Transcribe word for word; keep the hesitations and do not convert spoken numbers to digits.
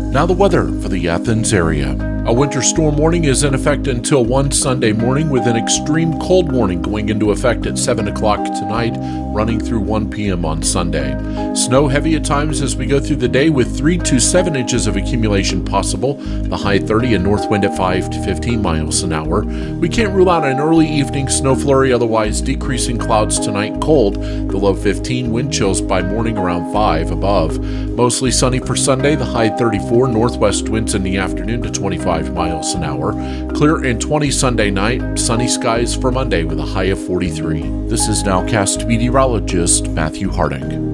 Now the weather for the Athens area. A winter storm warning is in effect until one Sunday morning, with an extreme cold warning going into effect at seven o'clock tonight, running through one p.m. on Sunday. Snow heavy at times as we go through the day, with three to seven inches of accumulation possible. The high thirty and north wind at five to fifteen miles an hour. We can't rule out an early evening snow flurry, otherwise decreasing clouds tonight, cold. The low fifteen, wind chills by morning around five above. Mostly sunny for Sunday, the high thirty-four, northwest winds in the afternoon to twenty-five miles an hour. Clear and twenty Sunday night, sunny skies for Monday with a high of forty-three. This is Nowcast meteorologist Matthew Harding.